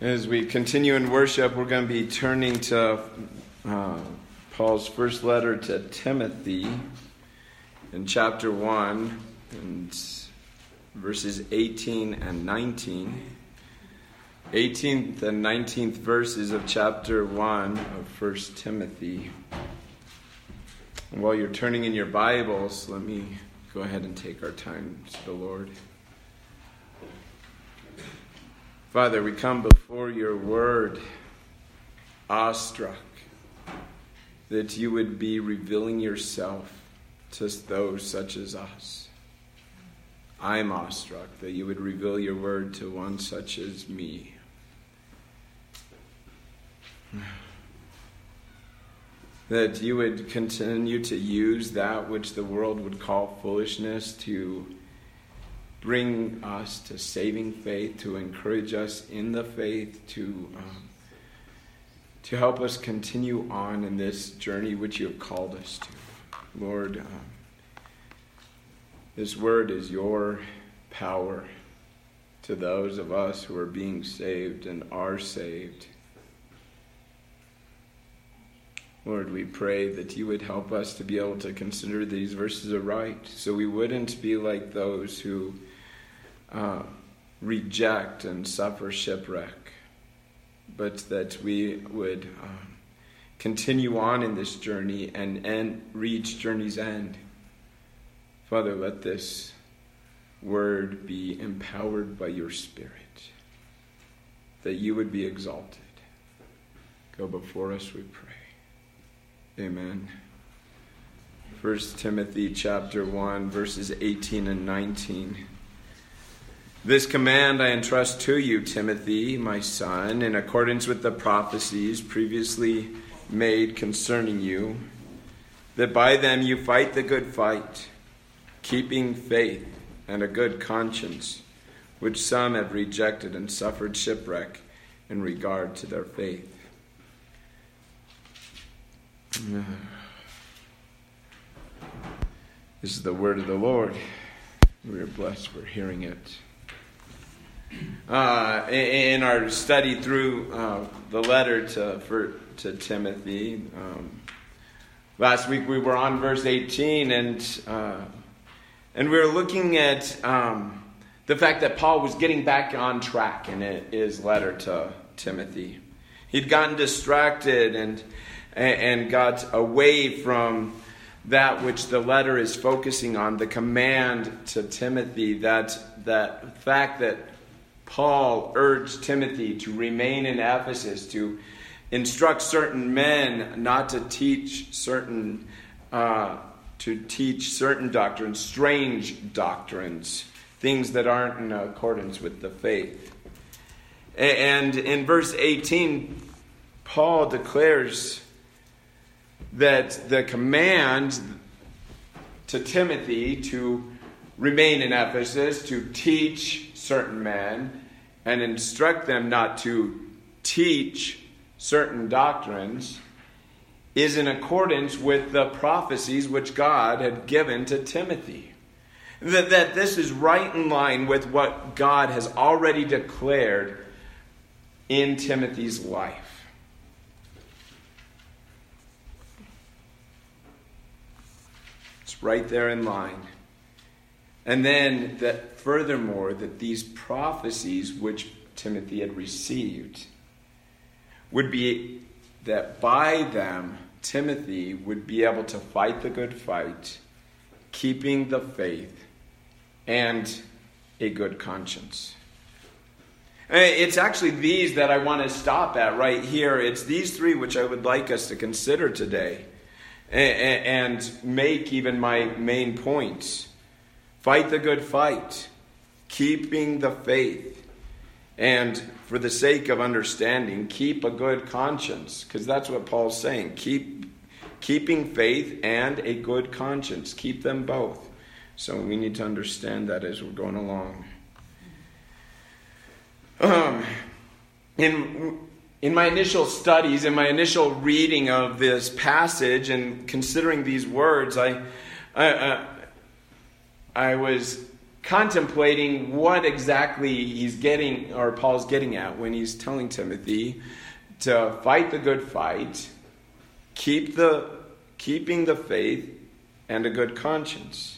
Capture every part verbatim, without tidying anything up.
As we continue in worship, we're going to be turning to uh, Paul's first letter to Timothy in chapter one and verses eighteen and nineteen. eighteenth and nineteenth verses of chapter one of First Timothy. And while you're turning in your Bibles, let me go ahead and take our time to the Lord. Father, we come before your word, awestruck that you would be revealing yourself to those such as us. I'm awestruck that you would reveal your word to one such as me. That you would continue to use that which the world would call foolishness to bring us to saving faith, to encourage us in the faith, to um, to help us continue on in this journey which you have called us to. Lord, um, this word is your power to those of us who are being saved and are saved. Lord, we pray that you would help us to be able to consider these verses aright, so we wouldn't be like those who uh, reject and suffer shipwreck, but that we would um, continue on in this journey and end, reach journey's end. Father, let this word be empowered by your Spirit, that you would be exalted. Go before us, we pray. Amen. First Timothy chapter one, verses eighteen and nineteen. This command I entrust to you, Timothy, my son, in accordance with the prophecies previously made concerning you, that by them you fight the good fight, keeping faith and a good conscience, which some have rejected and suffered shipwreck in regard to their faith. This is the word of the Lord. We are blessed for hearing it. Uh, in our study through uh, the letter to for, to Timothy, um, last week we were on verse eighteen, and uh, and we were looking at um, the fact that Paul was getting back on track in his letter to Timothy. He'd gotten distracted and and got away from that which the letter is focusing on, the command to Timothy, that that fact that Paul urged Timothy to remain in Ephesus, to instruct certain men not to teach certain, uh, to teach certain doctrines, strange doctrines, things that aren't in accordance with the faith. And in verse eighteen, Paul declares that the command to Timothy to remain in Ephesus, to teach certain men, and instruct them not to teach certain doctrines, is in accordance with the prophecies which God had given to Timothy. That, that this is right in line with what God has already declared in Timothy's life. It's right there in line. And then that furthermore, that these prophecies which Timothy had received would be that by them Timothy would be able to fight the good fight, keeping the faith and a good conscience. It's actually these that I want to stop at right here. It's these three which I would like us to consider today and make even my main points. Fight the good fight, keeping the faith, and for the sake of understanding, keep a good conscience, because that's what Paul's saying. Keep keeping faith and a good conscience. Keep them both. So we need to understand that as we're going along. Um, in in my initial studies, in my initial reading of this passage and considering these words, I I, I, I was contemplating what exactly he's getting, or Paul's getting at when he's telling Timothy to fight the good fight, keep the keeping the faith, and a good conscience.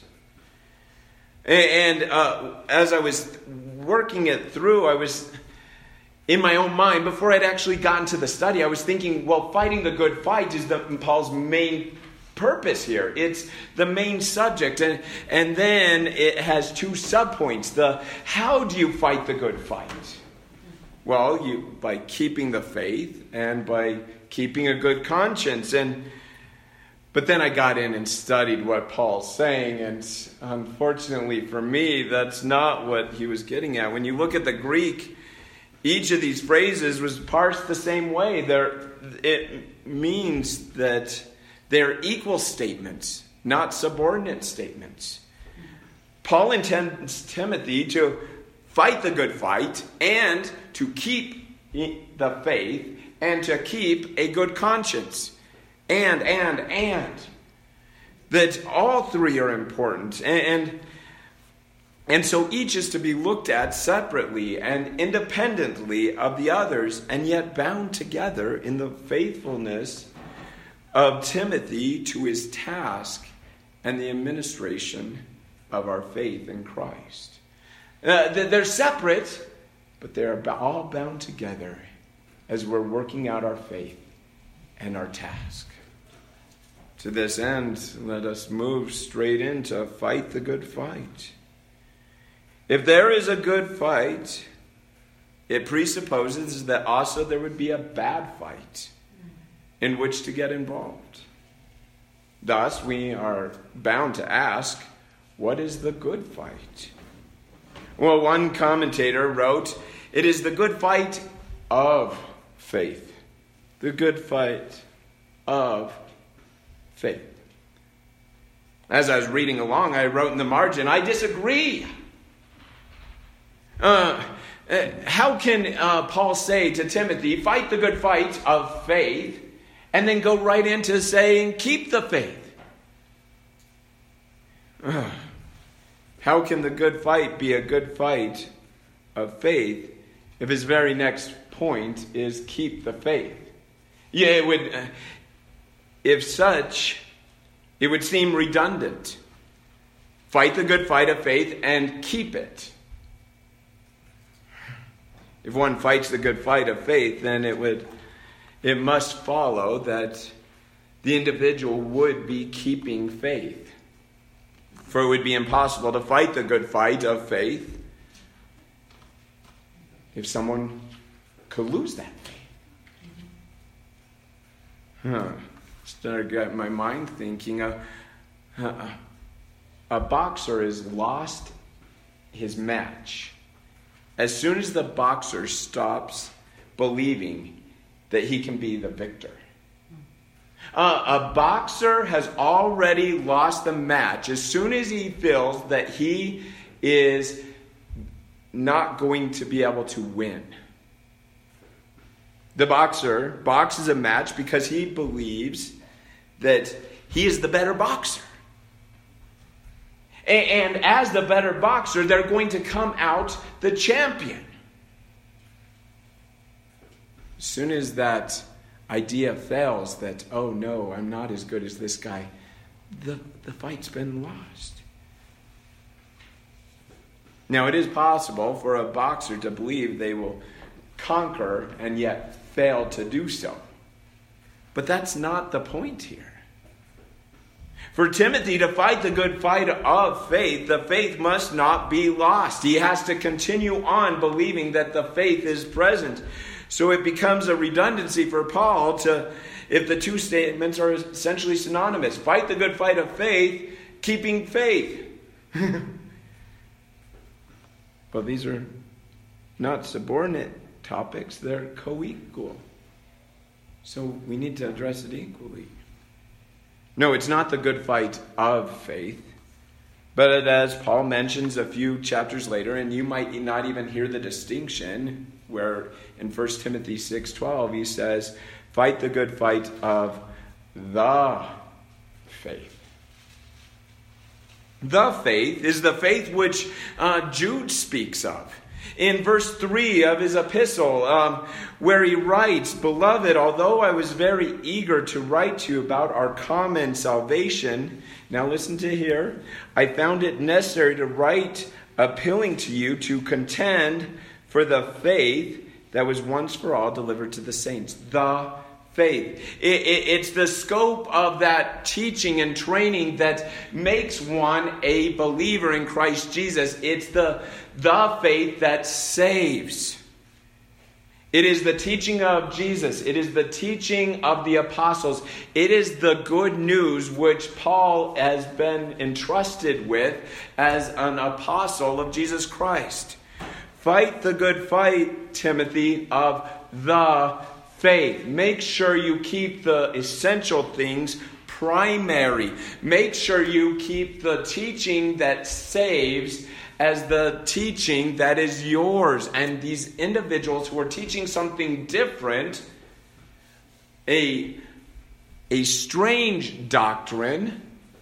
And uh, as I was working it through, I was in my own mind, before I'd actually gotten to the study, I was thinking, well, fighting the good fight is the, Paul's main purpose here. It's the main subject. And, and then it has two subpoints. The how do you fight the good fight? Well, you by keeping the faith and by keeping a good conscience. And But then I got in and studied what Paul's saying, and unfortunately for me, that's not what he was getting at. When you look at the Greek, each of these phrases was parsed the same way. They're, it means that they're equal statements, not subordinate statements. Paul intends Timothy to fight the good fight and to keep the faith and to keep a good conscience. And, and, and. That all three are important. And, and, and so each is to be looked at separately and independently of the others, and yet bound together in the faithfulness of Timothy to his task and the administration of our faith in Christ. Uh, they're separate, but they're all bound together as we're working out our faith and our task. To this end, let us move straight into fight the good fight. If there is a good fight, it presupposes that also there would be a bad fight in which to get involved. Thus, we are bound to ask, what is the good fight? Well, one commentator wrote, it is the good fight of faith. The good fight of faith. As I was reading along, I wrote in the margin, I disagree. Uh, how can uh, Paul say to Timothy, fight the good fight of faith, and then go right into saying, keep the faith? Uh, how can the good fight be a good fight of faith if his very next point is keep the faith? Yeah, it would... Uh, If such, it would seem redundant. Fight the good fight of faith and keep it. If one fights the good fight of faith, then it would, it must follow that the individual would be keeping faith. For it would be impossible to fight the good fight of faith if someone could lose that faith. Huh. Started getting my mind thinking, uh, uh, a boxer has lost his match as soon as the boxer stops believing that he can be the victor. Uh, a boxer has already lost the match as soon as he feels that he is not going to be able to win. The boxer boxes a match because he believes that he is the better boxer. And, and as the better boxer, they're going to come out the champion. As soon as that idea fails that, oh no, I'm not as good as this guy, the, the fight's been lost. Now, it is possible for a boxer to believe they will conquer and yet fail to do so. But that's not the point here. For Timothy to fight the good fight of faith, the faith must not be lost. He has to continue on believing that the faith is present. So it becomes a redundancy for Paul to, if the two statements are essentially synonymous. Fight the good fight of faith, keeping faith. But these are not subordinate topics, they're co-equal. So we need to address it equally. No, it's not the good fight of faith, but as Paul mentions a few chapters later, and you might not even hear the distinction, where in First Timothy six twelve he says, fight the good fight of the faith. The faith is the faith which uh, Jude speaks of. In verse three of his epistle, um, where he writes, "Beloved, although I was very eager to write to you about our common salvation," now listen to here, "I found it necessary to write appealing to you to contend for the faith that was once for all delivered to the saints." The faith. It, it, it's the scope of that teaching and training that makes one a believer in Christ Jesus. It's the, the faith that saves. It is the teaching of Jesus. It is the teaching of the apostles. It is the good news which Paul has been entrusted with as an apostle of Jesus Christ. Fight the good fight, Timothy, of the faith. Make sure you keep the essential things primary. Make sure you keep the teaching that saves as the teaching that is yours. And these individuals who are teaching something different, a, a strange doctrine,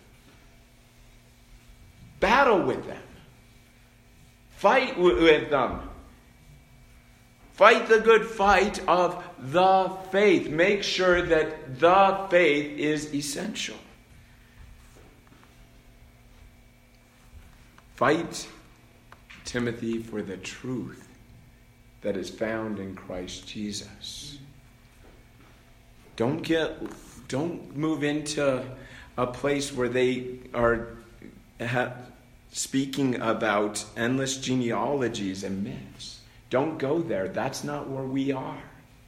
battle with them. Fight with them. Fight the good fight of the faith. Make sure that the faith is essential. Fight, Timothy, for the truth that is found in Christ Jesus. Don't get, don't move into a place where they are ha, speaking about endless genealogies and myths. Don't go there. That's not where we are.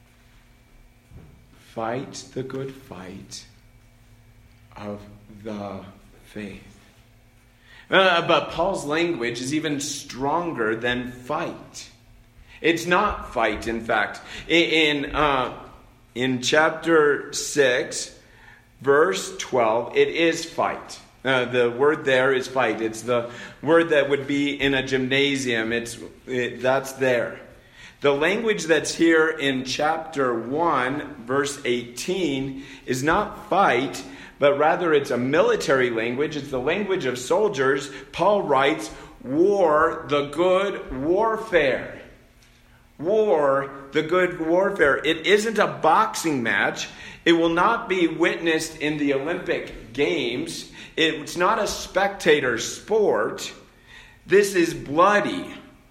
Fight the good fight of the faith. Uh, but Paul's language is even stronger than fight. It's not fight, in fact. In, uh, in chapter six, verse twelve, it is fight. Uh, the word there is fight. It's the word that would be in a gymnasium. It's it, that's there. The language that's here in chapter one, verse eighteen, is not fight, but rather it's a military language. It's the language of soldiers. Paul writes, war, the good warfare. War, the good warfare. It isn't a boxing match. It will not be witnessed in the Olympic Games. It's not a spectator sport. This is bloody.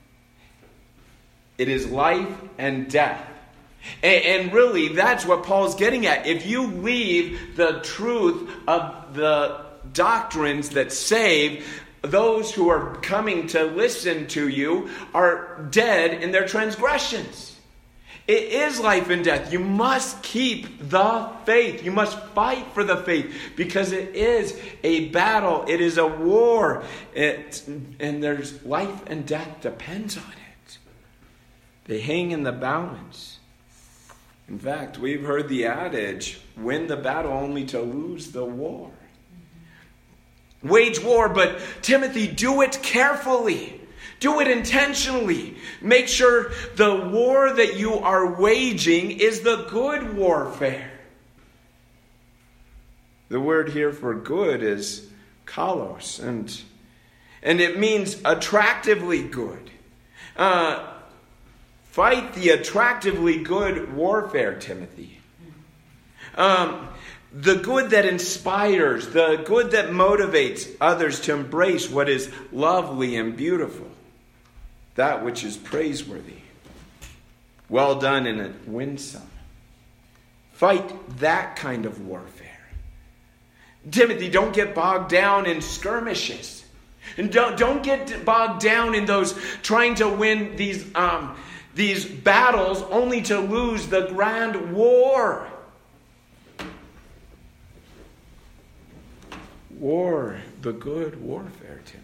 It is life and death. And, and really, that's what Paul's getting at. If you leave the truth of the doctrines that save, those who are coming to listen to you are dead in their transgressions. It is life and death. You must keep the faith. You must fight for the faith because it is a battle. It is a war. It, and there's life and death depends on it. They hang in the balance. In fact, we've heard the adage, win the battle only to lose the war. Wage war, but Timothy, do it carefully. Do it intentionally. Make sure the war that you are waging is the good warfare. The word here for good is kalos, and, and it means attractively good. Uh, fight the attractively good warfare, Timothy. Um, the good that inspires, the good that motivates others to embrace what is lovely and beautiful. That which is praiseworthy. Well done and winsome. Fight that kind of warfare. Timothy, don't get bogged down in skirmishes. And don't, don't get bogged down in those trying to win these, um, these battles only to lose the grand war. War, the good warfare, Timothy.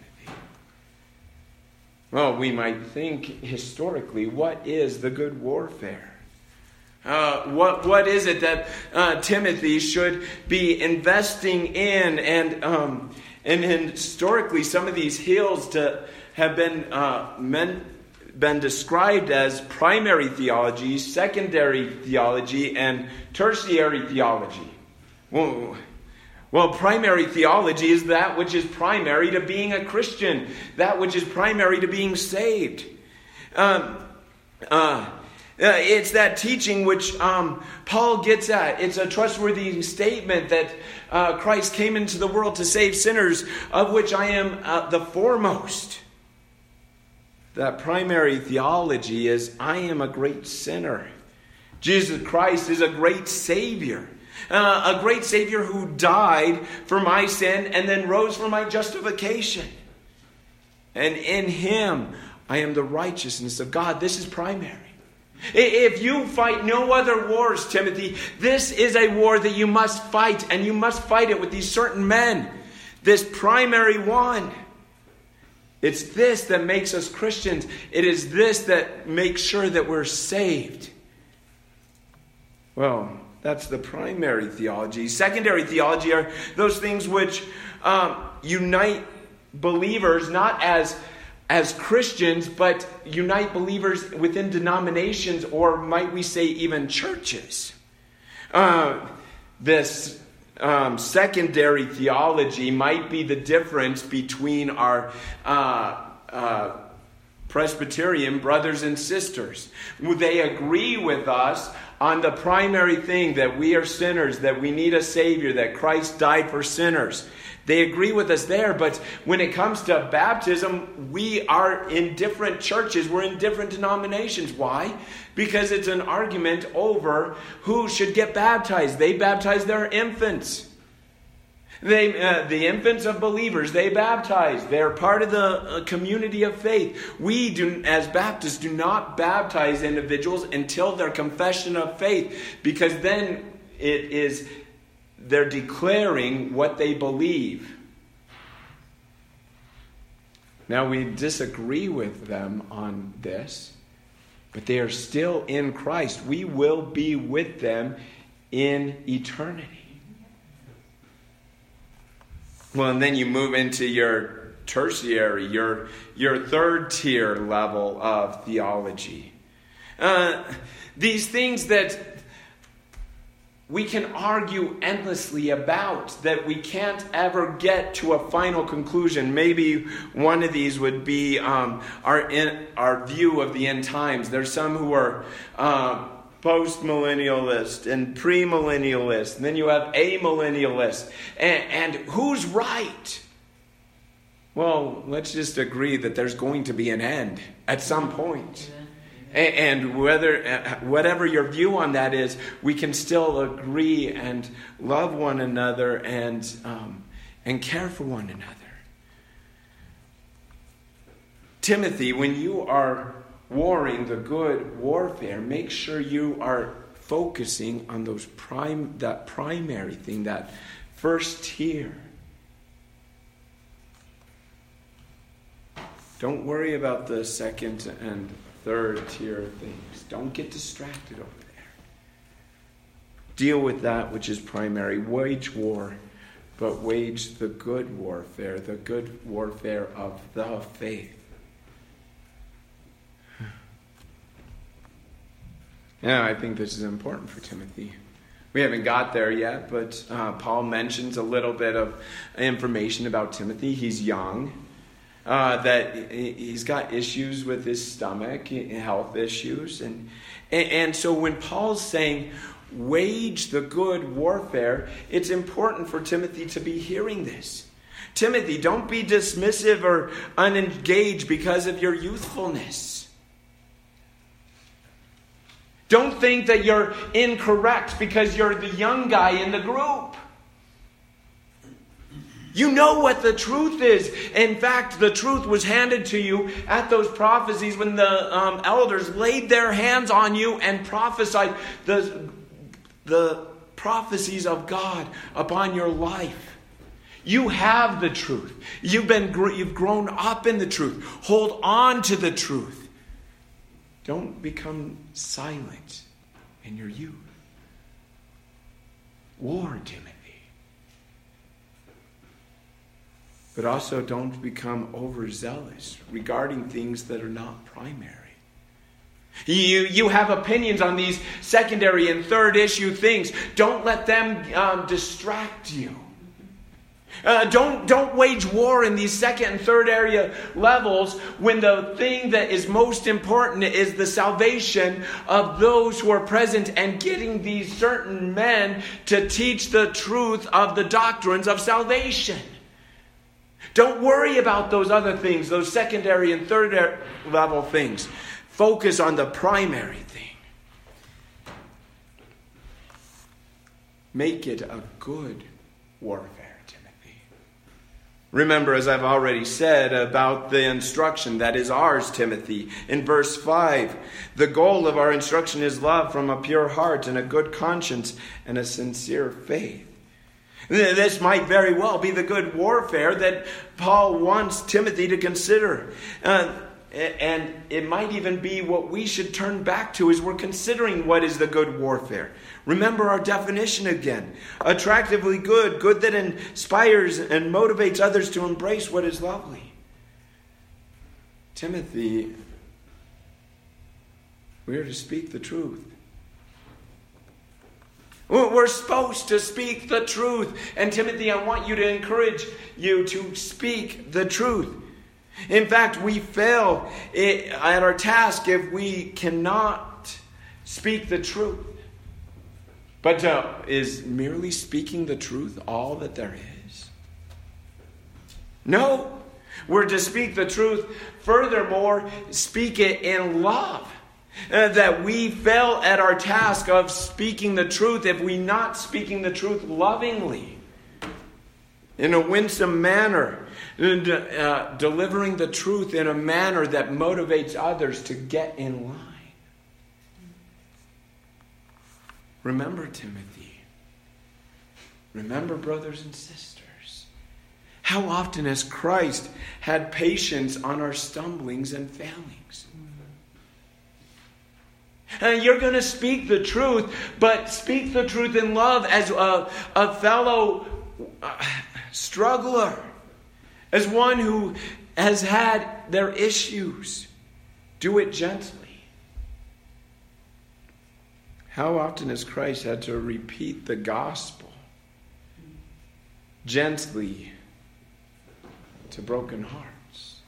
Well, we might think historically, what is the good warfare? Uh, what what is it that uh, Timothy should be investing in? And um, and, and historically, some of these hills to have been uh, meant, been described as primary theology, secondary theology, and tertiary theology. Well, Well, primary theology is that which is primary to being a Christian, that which is primary to being saved. Um, uh, it's that teaching which um, Paul gets at. It's a trustworthy statement that uh, Christ came into the world to save sinners, of which I am uh, the foremost. That primary theology is, I am a great sinner. Jesus Christ is a great Savior. Uh, a great Savior who died for my sin and then rose for my justification. And in Him, I am the righteousness of God. This is primary. If you fight no other wars, Timothy, this is a war that you must fight, and you must fight it with these certain men. This primary one. It's this that makes us Christians. It is this that makes sure that we're saved. Well, that's the primary theology. Secondary theology are those things which um, unite believers not as, as Christians, but unite believers within denominations, or might we say even churches. Uh, this um, secondary theology might be the difference between our uh, uh, Presbyterian brothers and sisters. They agree with us on the primary thing, that we are sinners, that we need a Savior, that Christ died for sinners. They agree with us there, but when it comes to baptism, we are in different churches. We're in different denominations. Why? Because it's an argument over who should get baptized. They baptize their infants. They, uh, the infants of believers, they baptize. They're part of the uh, community of faith. We, do, as Baptists, do not baptize individuals until their confession of faith, because then it is they're declaring what they believe. Now, we disagree with them on this, but they are still in Christ. We will be with them in eternity. Well, and then you move into your tertiary, your, your third tier level of theology. Uh, these things that we can argue endlessly about, that we can't ever get to a final conclusion. Maybe one of these would be um, our, in, our view of the end times. There's some who are Uh, post-millennialist and premillennialist, and then you have amillennialist. And, and who's right? Well, let's just agree that there's going to be an end at some point. And, and whether whatever your view on that is, we can still agree and love one another and um, and care for one another. Timothy, when you are warring the good warfare, make sure you are focusing on those prime that primary thing, that first tier. Don't worry about the second and third tier things. Don't get distracted over there. Deal with that which is primary. Wage war, but wage the good warfare, the good warfare of the faith. Yeah, I think this is important for Timothy. We haven't got there yet, but uh, Paul mentions a little bit of information about Timothy. He's young, uh, that he's got issues with his stomach, health issues. And, and so when Paul's saying, wage the good warfare, it's important for Timothy to be hearing this. Timothy, don't be dismissive or unengaged because of your youthfulness. Don't think that you're incorrect because you're the young guy in the group. You know what the truth is. In fact, the truth was handed to you at those prophecies when the um, elders laid their hands on you and prophesied the, the prophecies of God upon your life. You have the truth. You've been, you've grown up in the truth. Hold on to the truth. Don't become silent in your youth. War, Timothy. But also don't become overzealous regarding things that are not primary. You, you have opinions on these secondary and third issue things. Don't let them um, distract you. Uh, don't, don't wage war in these second and third area levels when the thing that is most important is the salvation of those who are present, and getting these certain men to teach the truth of the doctrines of salvation. Don't worry about those other things, those secondary and third level things. Focus on the primary thing. Make it a good warfare. Remember, as I've already said, about the instruction that is ours, Timothy. In verse five, the goal of our instruction is love from a pure heart and a good conscience and a sincere faith. This might very well be the good warfare that Paul wants Timothy to consider. Uh, and it might even be what we should turn back to as we're considering what is the good warfare. Remember our definition again. Attractively good, good that inspires and motivates others to embrace what is lovely. Timothy, we are to speak the truth. We're supposed to speak the truth. And Timothy, I want you to encourage you to speak the truth. In fact, we fail at our task if we cannot speak the truth. But uh, is merely speaking the truth all that there is? No. We're to speak the truth. Furthermore, speak it in love. Uh, that we fail at our task of speaking the truth if we're not speaking the truth lovingly, in a winsome manner, uh, delivering the truth in a manner that motivates others to get in line. Remember, Timothy. Remember, brothers and sisters, how often has Christ had patience on our stumblings and failings? And you're going to speak the truth, but speak the truth in love as a, a fellow uh, struggler, as one who has had their issues. Do it gently. How often has Christ had to repeat the gospel gently to broken hearts?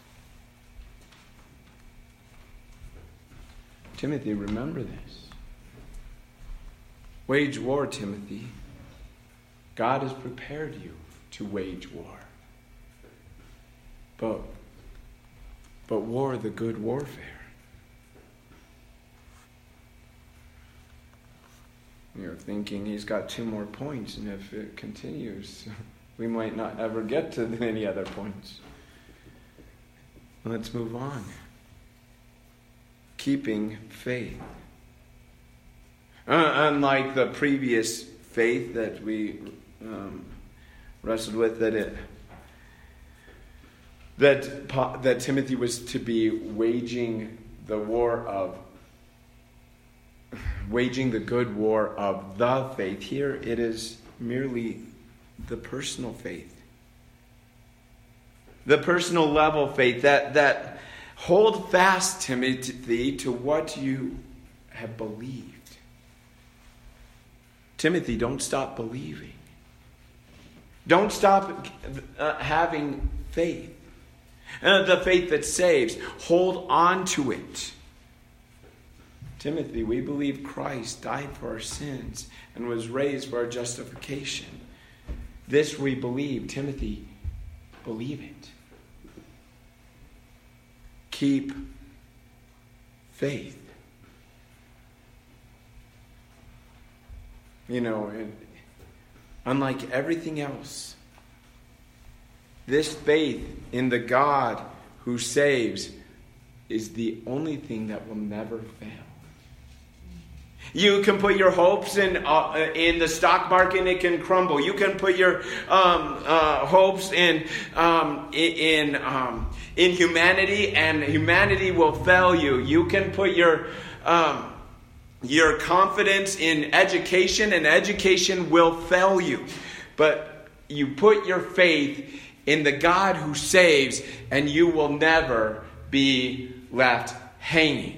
Timothy, remember this. Wage war, Timothy. God has prepared you to wage war. But, but war, the good warfare. You're thinking he's got two more points, and if it continues, we might not ever get to any other points. Let's move on. Keeping faith. Uh, unlike the previous faith that we um, wrestled with, that it that that Timothy was to be waging the war of waging the good war of the faith. Here it is merely the personal faith. The personal level faith that, that hold fast, Timothy, to what you have believed. Timothy, don't stop believing. Don't stop uh, having faith. Uh, the faith that saves. Hold on to it. Timothy, we believe Christ died for our sins and was raised for our justification. This we believe. Timothy, believe it. Keep faith. You know, and unlike everything else, this faith in the God who saves is the only thing that will never fail. You can put your hopes in uh, in the stock market and it can crumble. You can put your um, uh, hopes in um, in um, in humanity, and humanity will fail you. You can put your um, your confidence in education, and education will fail you. But you put your faith in the God who saves, and you will never be left hanging.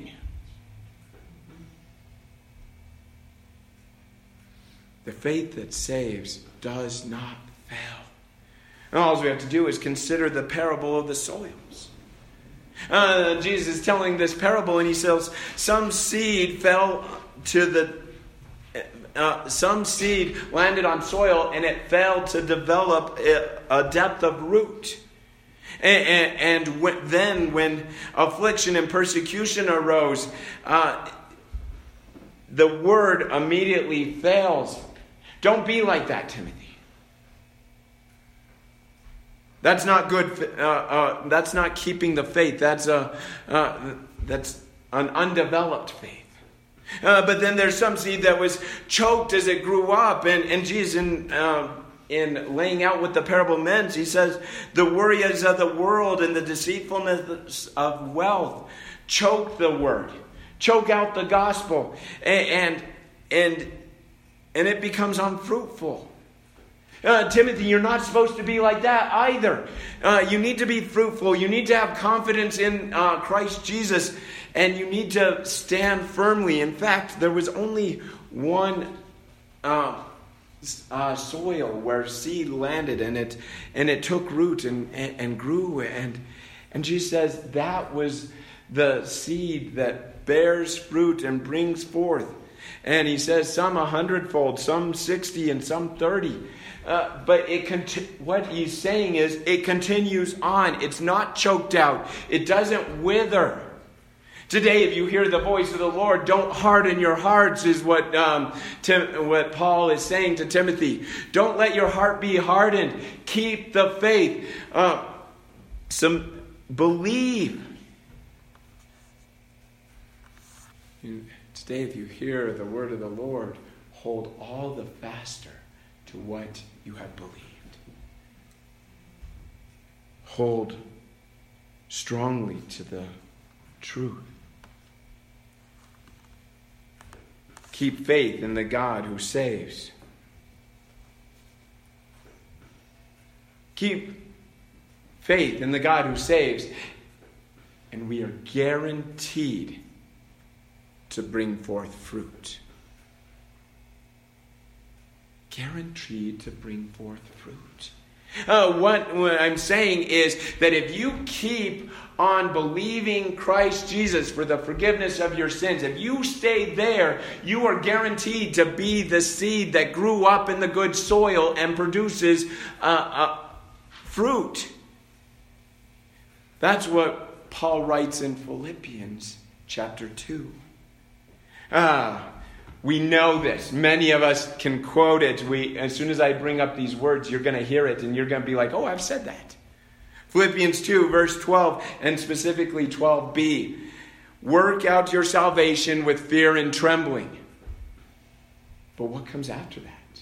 The faith that saves does not fail. And all we have to do is consider the parable of the soils. Uh, Jesus is telling this parable, and he says, some seed fell to the, uh, some seed landed on soil, and it failed to develop a, a depth of root. And, and, and when, then when affliction and persecution arose, uh, the word immediately fails. Don't be like that, Timothy. That's not good. Uh, uh, that's not keeping the faith. That's a uh, that's an undeveloped faith. Uh, but then there's some seed that was choked as it grew up, and and Jesus in uh, in laying out what the parable meant, he says the worries of the world and the deceitfulness of wealth choke the word, choke out the gospel, and and and, and it becomes unfruitful. Uh, Timothy, you're not supposed to be like that either. Uh, you need to be fruitful. You need to have confidence in uh, Christ Jesus. And you need to stand firmly. In fact, there was only one uh, uh, soil where seed landed. And it and it took root and, and, and grew. And, and Jesus says that was the seed that bears fruit and brings forth. And he says some a hundredfold, some sixty, and some thirty. Uh, but it conti- what he's saying is it continues on. It's not choked out. It doesn't wither. Today, if you hear the voice of the Lord, don't harden your hearts, is what um, Tim- what Paul is saying to Timothy. Don't let your heart be hardened. Keep the faith. Uh, some believe. Today, if you hear the word of the Lord, hold all the faster to what you have believed. Hold strongly to the truth. Keep faith in the God who saves. Keep faith in the God who saves, and we are guaranteed to bring forth fruit. Guaranteed to bring forth fruit. Uh, what, what I'm saying is that if you keep on believing Christ Jesus for the forgiveness of your sins, if you stay there, you are guaranteed to be the seed that grew up in the good soil and produces uh, uh, fruit. That's what Paul writes in Philippians chapter two. Ah. We know this. Many of us can quote it. We, as soon as I bring up these words, you're going to hear it and you're going to be like, oh, I've said that. Philippians two, verse twelve, and specifically twelve b. Work out your salvation with fear and trembling. But what comes after that?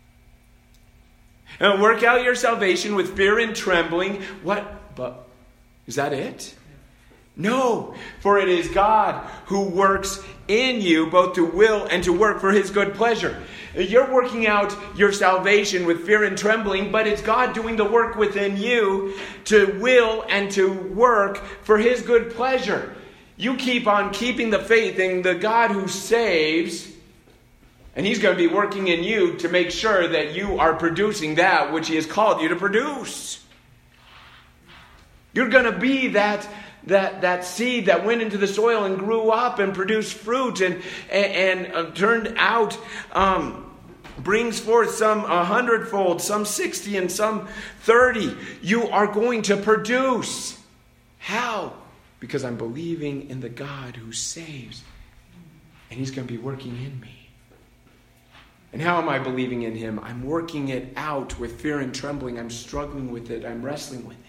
And work out your salvation with fear and trembling. What? But is that it? No, for it is God who works in you both to will and to work for his good pleasure. You're working out your salvation with fear and trembling, but it's God doing the work within you to will and to work for his good pleasure. You keep on keeping the faith in the God who saves, and he's going to be working in you to make sure that you are producing that which he has called you to produce. You're going to be that That that seed that went into the soil and grew up and produced fruit and and, and uh, turned out, um, brings forth some a hundredfold, some sixty, and some thirty. You are going to produce. How? Because I'm believing in the God who saves, and he's going to be working in me. And how am I believing in him? I'm working it out with fear and trembling. I'm struggling with it. I'm wrestling with it.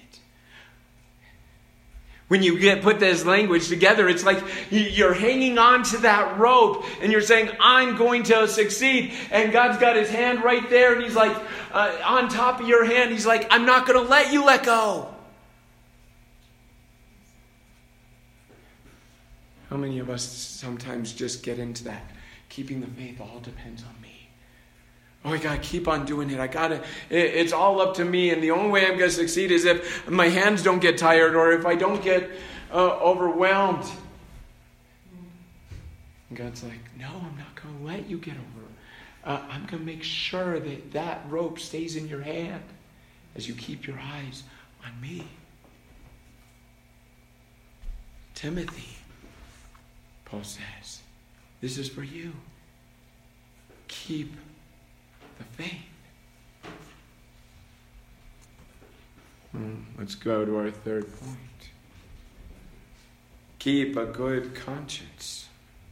When you get put this language together, it's like you're hanging on to that rope and you're saying, I'm going to succeed. And God's got his hand right there and he's like, uh, on top of your hand, he's like, I'm not going to let you let go. How many of us sometimes just get into that? Keeping the faith all depends on me. Oh, I got to keep on doing it. I got to, it's all up to me. And the only way I'm going to succeed is if my hands don't get tired or if I don't get uh, overwhelmed. And God's like, no, I'm not going to let you get over. Uh, I'm going to make sure that that rope stays in your hand. as you keep your eyes on me. Timothy, Paul says, this is for you. Keep the faith. Let's go to our third point. Keep a good conscience.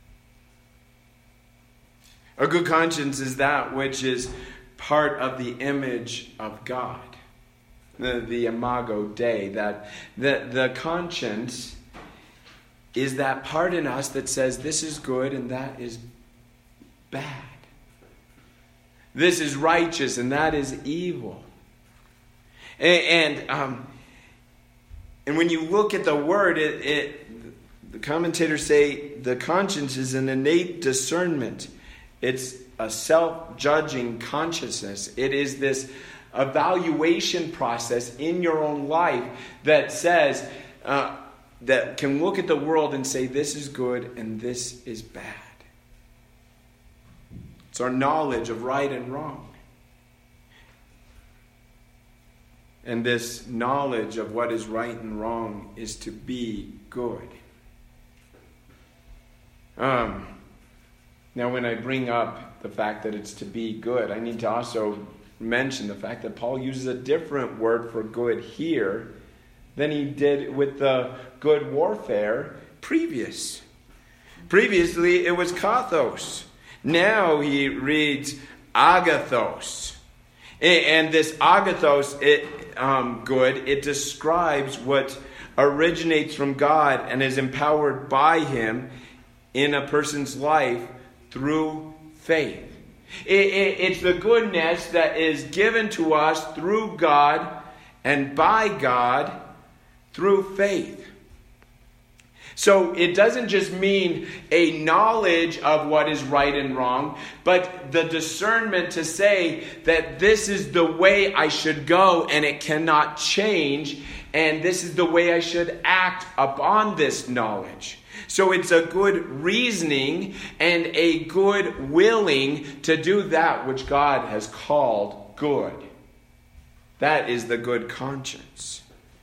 A good conscience is that which is part of the image of God. The, the imago Dei. That the, the conscience is that part in us that says this is good and that is bad. This is righteous and that is evil. And and, um, and when you look at the word, it, it the commentators say the conscience is an innate discernment. It's a self-judging consciousness. It is this evaluation process in your own life that says, uh, that can look at the world and say this is good and this is bad. It's our knowledge of right and wrong. And this knowledge of what is right and wrong is to be good. Um, now, when I bring up the fact that it's to be good, I need to also mention the fact that Paul uses a different word for good here than he did with the good warfare previous. Previously, it was kathos. Now he reads agathos. And this agathos, it, um, good, it describes what originates from God and is empowered by Him in a person's life through faith. It, it, it's the goodness that is given to us through God and by God through faith. So it doesn't just mean a knowledge of what is right and wrong, but the discernment to say that this is the way I should go and it cannot change, and this is the way I should act upon this knowledge. So it's a good reasoning and a good willing to do that which God has called good. That is the good conscience.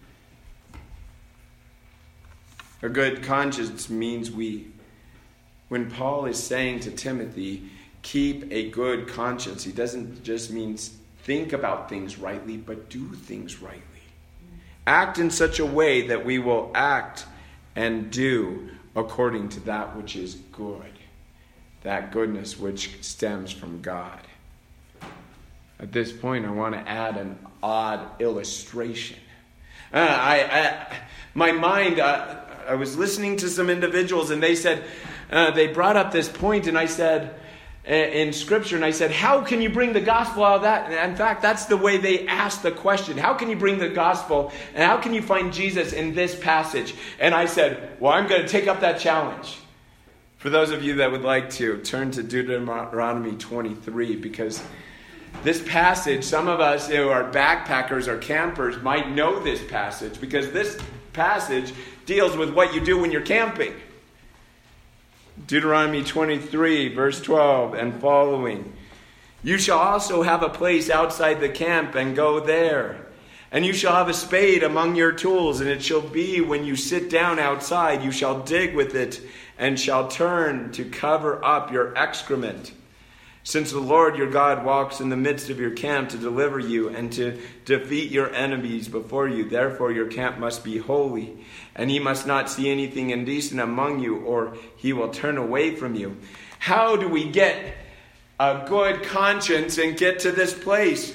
A good conscience means we, when Paul is saying to Timothy, keep a good conscience, he doesn't just mean think about things rightly, but do things rightly. Act in such a way that we will act and do according to that which is good. That goodness which stems from God. At this point, I want to add an odd illustration. Uh, I, I, my mind... Uh, I was listening to some individuals and they said, uh, they brought up this point and I said, uh, in Scripture, and I said, how can you bring the gospel out of that? And in fact, that's the way they asked the question. How can you bring the gospel and how can you find Jesus in this passage? And I said, well, I'm going to take up that challenge. For those of you that would like to, turn to Deuteronomy twenty-three, because this passage, some of us who are backpackers or campers might know this passage, because this passage deals with what you do when you're camping. Deuteronomy twenty-three, verse twelve and following. You shall also have a place outside the camp and go there. And you shall have a spade among your tools, and it shall be when you sit down outside, you shall dig with it and shall turn to cover up your excrement. Since the Lord your God walks in the midst of your camp to deliver you and to defeat your enemies before you, therefore your camp must be holy, and he must not see anything indecent among you, or he will turn away from you. How do we get a good conscience and get to this place?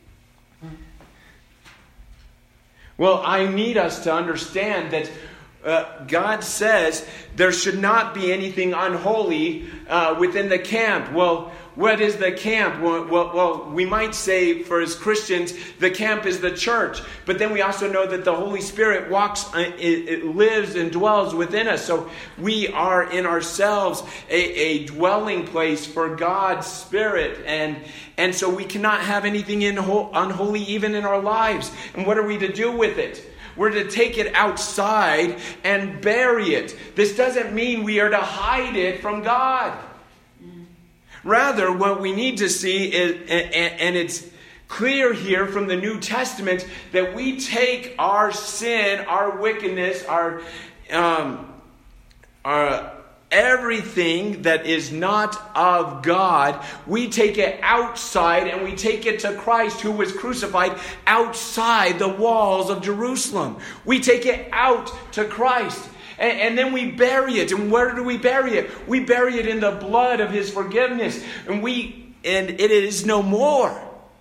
Well, I need us to understand that Uh, God says there should not be anything unholy uh, within the camp. Well, what is the camp? Well, well, well, we might say for as Christians, the camp is the church. But then we also know that the Holy Spirit walks, uh, it, it lives and dwells within us. So we are in ourselves a, a dwelling place for God's Spirit. And, and so we cannot have anything in, unholy even in our lives. And what are we to do with it? We're to take it outside and bury it. This doesn't mean we are to hide it from God. Rather, what we need to see is, and it's clear here from the New Testament that we take our sin, our wickedness, our, um, our everything that is not of God, we take it outside and we take it to Christ, who was crucified outside the walls of Jerusalem. We take it out to Christ. And, and then we bury it. And where do we bury it? We bury it in the blood of his forgiveness. And we and it is no more.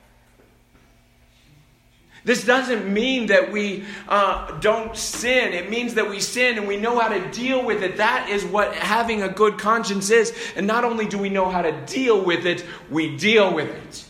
This doesn't mean that we uh, don't sin. It means that we sin and we know how to deal with it. That is what having a good conscience is. And not only do we know how to deal with it, we deal with it.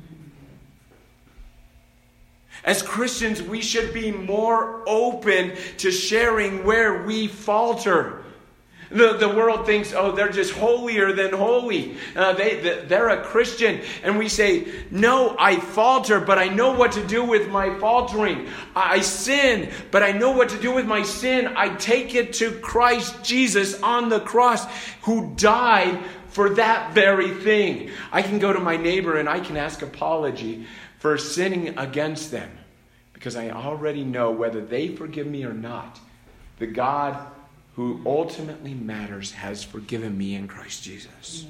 As Christians, we should be more open to sharing where we falter. The, the world thinks, oh, they're just holier than holy. Uh, they, they're a Christian. And we say, no, I falter, but I know what to do with my faltering. I sin, but I know what to do with my sin. I take it to Christ Jesus on the cross, who died for that very thing. I can go to my neighbor and I can ask apology for sinning against them, because I already know whether they forgive me or not. The God who ultimately matters has forgiven me in Christ Jesus.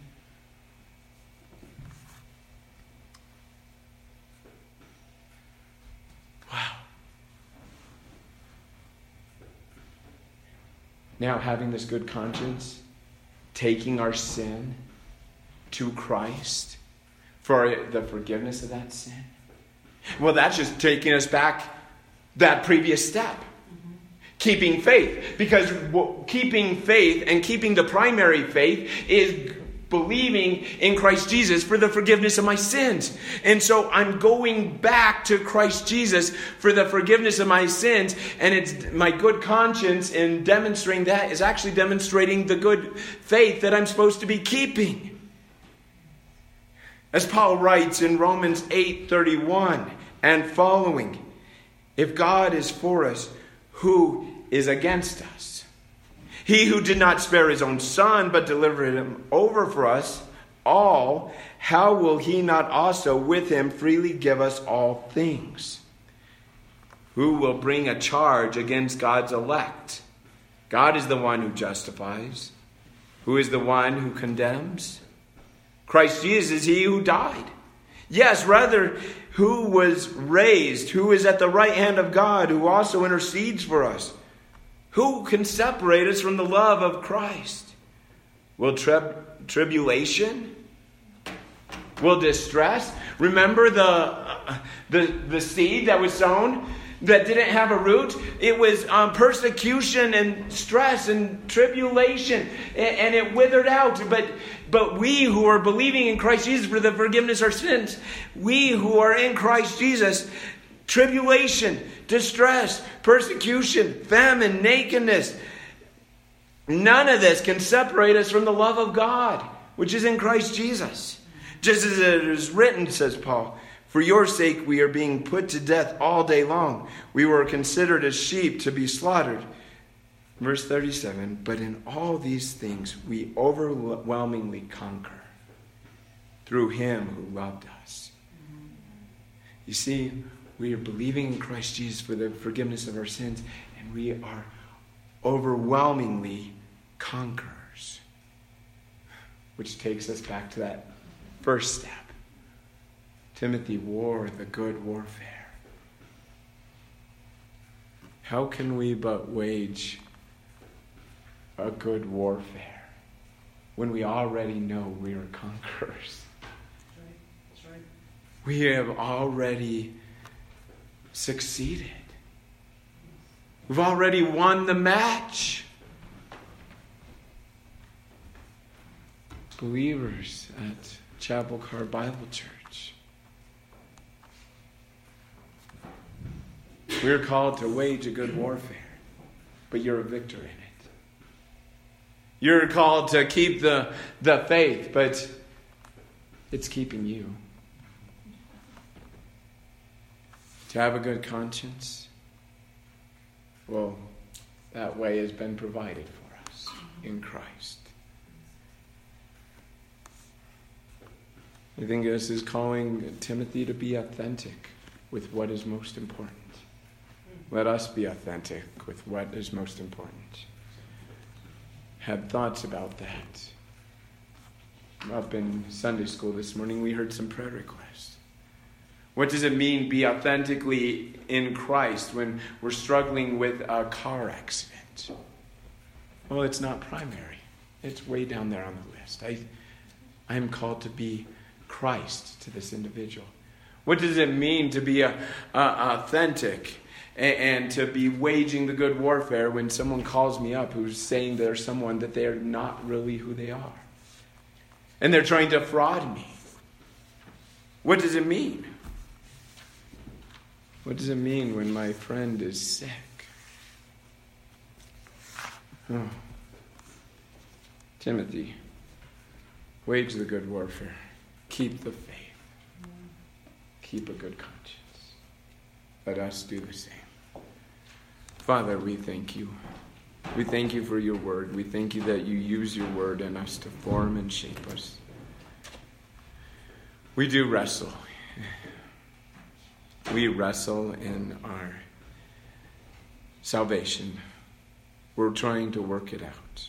Wow. Now, having this good conscience, taking our sin to Christ for the forgiveness of that sin. Well, that's just taking us back that previous step. Keeping faith. Because keeping faith and keeping the primary faith is believing in Christ Jesus for the forgiveness of my sins. And so I'm going back to Christ Jesus for the forgiveness of my sins. And it's my good conscience in demonstrating that is actually demonstrating the good faith that I'm supposed to be keeping. As Paul writes in Romans eight thirty-one and following, if God is for us, who is against us? He who did not spare his own son, but delivered him over for us all, how will he not also with him freely give us all things? Who will bring a charge against God's elect? God is the one who justifies. Who is the one who condemns? Christ Jesus is he who died. Yes, rather, who was raised, who is at the right hand of God, who also intercedes for us. Who can separate us from the love of Christ? Will tri- tribulation? Will distress? Remember the, uh, the, the seed that was sown that didn't have a root? It was um, persecution and stress and tribulation, and, and it withered out. But But we who are believing in Christ Jesus for the forgiveness of our sins, we who are in Christ Jesus, tribulation, distress, persecution, famine, nakedness, none of this can separate us from the love of God, which is in Christ Jesus. Just as it is written, says Paul, for your sake we are being put to death all day long. We were considered as sheep to be slaughtered. Verse thirty-seven, but in all these things we overwhelmingly conquer through him who loved us. You see, we are believing in Christ Jesus for the forgiveness of our sins, and we are overwhelmingly conquerors. Which takes us back to that first step. Timothy wore the good warfare. How can we but wage a good warfare when we already know we are conquerors? That's right. That's right. We have already succeeded. We've already won the match. Believers at Chapel Car Bible Church, we're called to wage a good warfare, but you're a victor in it. You're called to keep the, the faith, but it's keeping you. To have a good conscience, well, that way has been provided for us in Christ. I think this is calling Timothy to be authentic with what is most important. Let us be authentic with what is most important. Had thoughts about that. Up in Sunday school this morning, we heard some prayer requests. What does it mean be authentically in Christ when we're struggling with a car accident? Well, it's not primary. It's way down there on the list. I, I am called to be Christ to this individual. What does it mean to be a, a, authentic and, and to be waging the good warfare when someone calls me up who's saying they're someone that they're not really who they are? And they're trying to fraud me. What does it mean? What does it mean when my friend is sick? Oh. Timothy, wage the good warfare. Keep the faith. Keep a good conscience. Let us do the same. Father, we thank you. We thank you for your word. We thank you that you use your word in us to form and shape us. We do wrestle. We wrestle in our salvation. We're trying to work it out.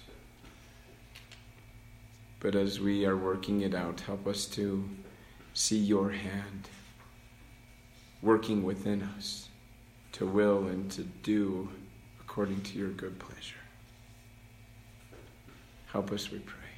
But as we are working it out, help us to see your hand working within us to will and to do according to your good pleasure. Help us, we pray.